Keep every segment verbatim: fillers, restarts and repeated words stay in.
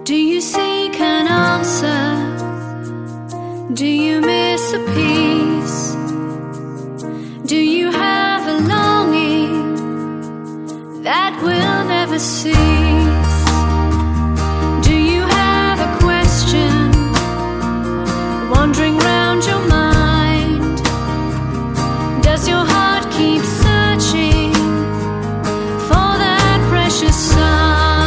Do you seek an answer? Do you miss a piece? Do you have a longing that will never cease? Do you have a question wandering round your mind? Does your heart keep searching for that precious sign?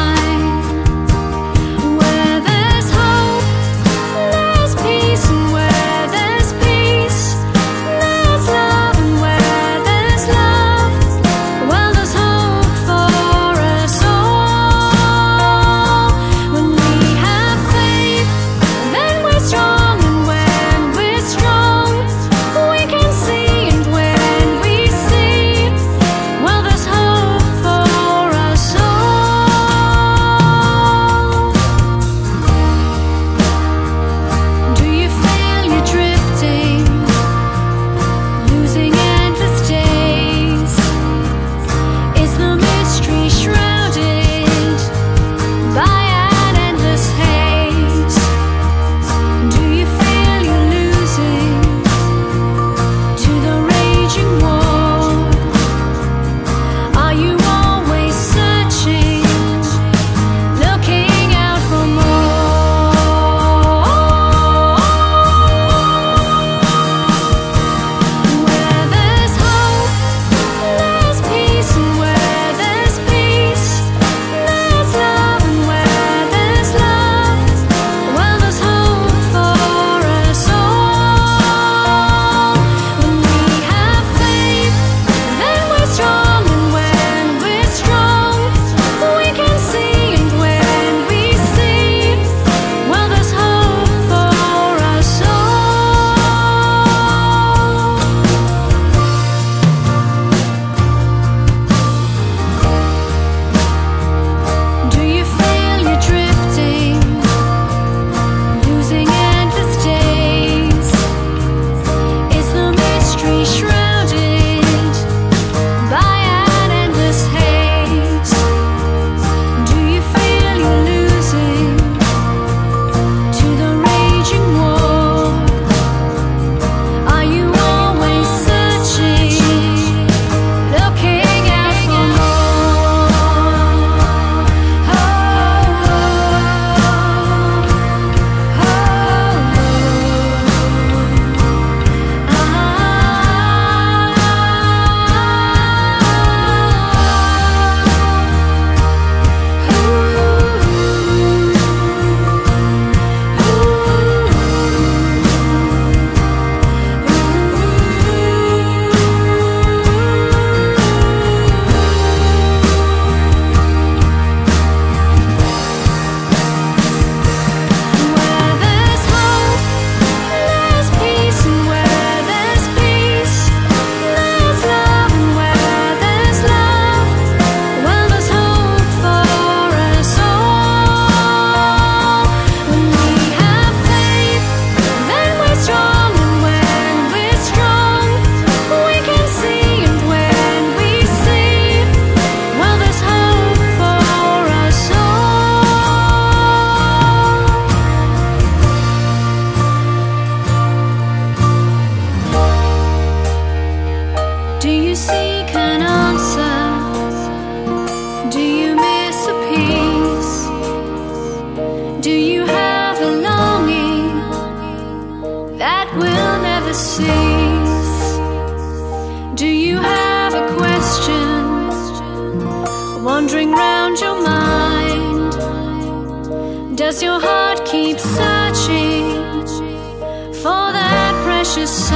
Do you seek an answer? Do you miss a piece? Do you have a longing that will never cease? Do you have a question wandering round your mind? Does your heart keep searching for that precious